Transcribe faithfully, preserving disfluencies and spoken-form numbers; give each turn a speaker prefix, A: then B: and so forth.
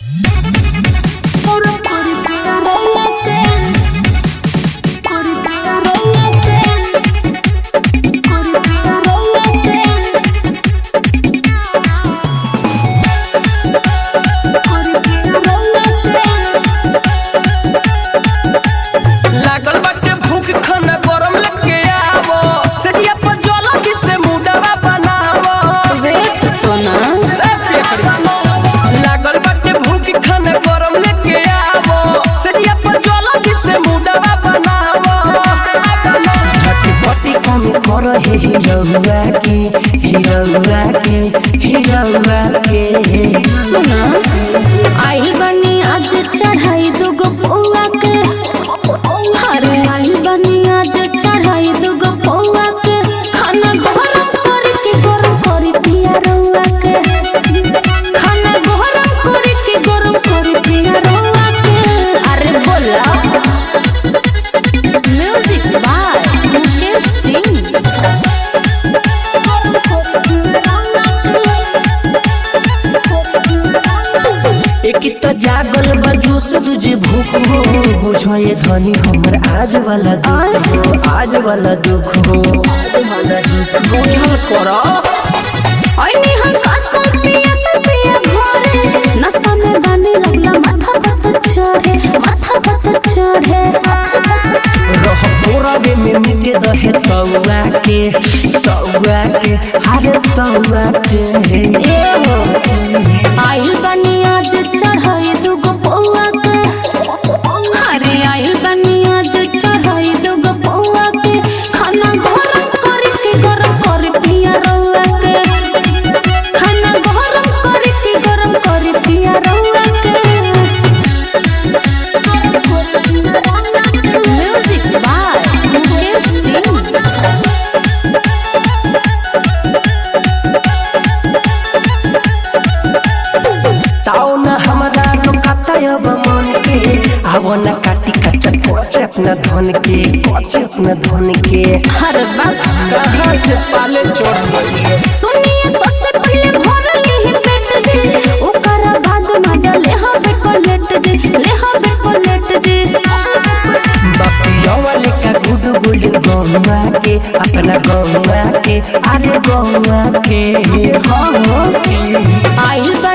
A: हिरौआ के हिरौआ के हिरौआ के
B: सुना आई बनी आज चढ़ाई दुगो पौआ के अरे आई बनी आज चढ़ाई दुगो पौआ के खाना गरम करके गरम करी पिया रौआ के खाना गरम करके गरम करी पिया रौआ के अरे बोला म्यूजिक बाय मुकेश सिंह
A: एक तो जागल बजूस तुझे भूख हो बुझे धनी हमर आज वाला दुख हो आज वाला दुख हो आज वाला दुख बुझल करो
B: ओइनी हम कसम पिया पिया घरे नशा में गाने लगला माथा पत चढ़े माथा पत चढ़े
A: रह पूरा वे में मिटे रहे तौआ के तौआ के हरे तौआ के
B: ए हो आइल बनी आज चढ़ाई दुगो पौआ के अरे आइल बनी आज चढ़ाई दुगो पौआ के खाना गरम करके गरम कर पिया रौआ के खाना गरम करके गरम कर पिया रौआ के म्यूजिक बाय मुकेश सिंह
A: ताओ ना हमारा रुकाता अब मन के आवो ना काटी कच्चा कोचे अपना धन के कोचे अपना धन के
B: हर बात
A: कहाँ से पाले चोट गई
B: सुनिए सबसे पहले भर ली पेट जी ओकरा बाद मजा ले हबे कोलेट जी ले हबे कोलेट जी
A: बापिया वाले का गुड गुड गौवा के अपना गौवा के अरे गौवा के हाँ के
B: आइल